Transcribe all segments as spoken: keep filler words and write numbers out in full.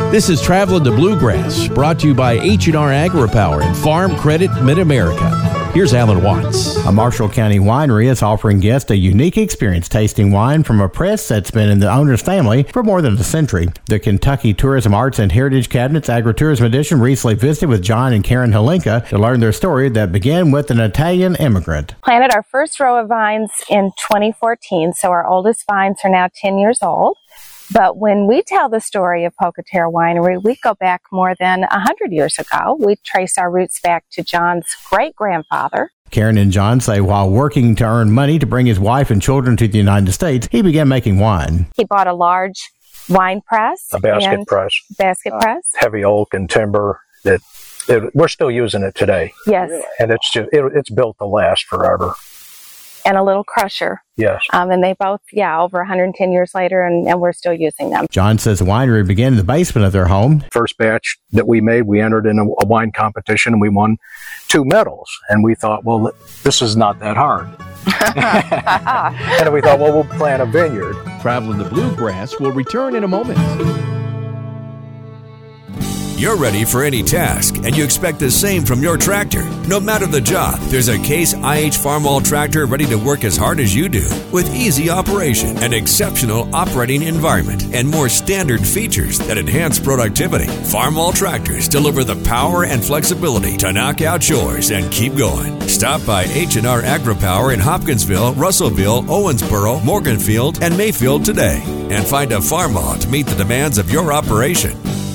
This is Traveling the Bluegrass, brought to you by H and R AgriPower and Farm Credit Mid-America. Here's Alan Watts. A Marshall County winery is offering guests a unique experience tasting wine from a press that's been in the owner's family for more than a century. The Kentucky Tourism Arts and Heritage Cabinet's Agritourism Edition recently visited with John and Karen Halinka to learn their story that began with an Italian immigrant. Planted our first row of vines in twenty fourteen, so our oldest vines are now ten years old. But when we tell the story of Poca-Terra Winery, we go back more than one hundred years ago. We trace our roots back to John's great-grandfather. Karen and John say while working to earn money to bring his wife and children to the United States, he began making wine. He bought a large wine press. A basket press. Basket uh, press. Heavy oak and timber. That it, we're still using it today. Yes. And it's just, it, it's built to last forever. And a little crusher. Yes. Um, and they both, yeah, over one hundred ten years later, and, and we're still using them. John says the winery began in the basement of their home. First batch that we made, we entered in a, a wine competition and we won two medals. And we thought, well, this is not that hard. And we thought, well, we'll plant a vineyard. Traveling the Bluegrass will return in a moment. You're ready for any task, and you expect the same from your tractor. No matter the job, there's a Case I H Farmall tractor ready to work as hard as you do, with easy operation, an exceptional operating environment, and more standard features that enhance productivity. Farmall tractors deliver the power and flexibility to knock out chores and keep going. Stop by H and R AgriPower in Hopkinsville, Russellville, Owensboro, Morganfield, and Mayfield today, and find a Farmall to meet the demands of your operation.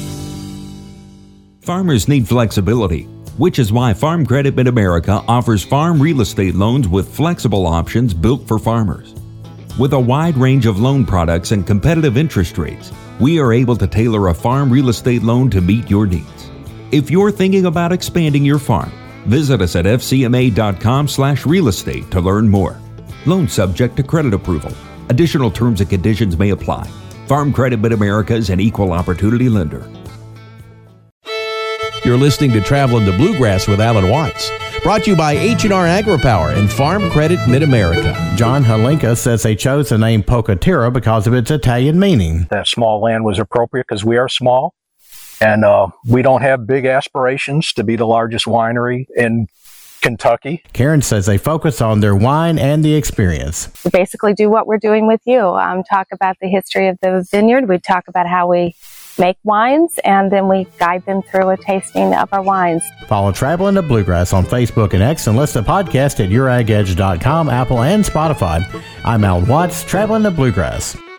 Farmers need flexibility, which is why Farm Credit Mid-America offers farm real estate loans with flexible options built for farmers. With a wide range of loan products and competitive interest rates, we are able to tailor a farm real estate loan to meet your needs. If you're thinking about expanding your farm, visit us at f c m a dot com slash real estate to learn more. Loan subject to credit approval. Additional terms and conditions may apply. Farm Credit Mid-America is an equal opportunity lender. You're listening to Traveling the Bluegrass with Alan Watts, brought to you by H and R AgriPower and Farm Credit Mid-America. John Halinka says they chose the name Poca-Terra because of its Italian meaning. That small land was appropriate because we are small, and uh, we don't have big aspirations to be the largest winery in Kentucky. Karen says they focus on their wine and the experience. We basically do what we're doing with you. Um, talk about the history of the vineyard. We talk about how we make wines, and then we guide them through a tasting of our wines. Follow Traveling the Bluegrass on Facebook and X, and listen to the podcast at your ag edge dot com, Apple, and Spotify. I'm Alan Watts, Traveling the Bluegrass.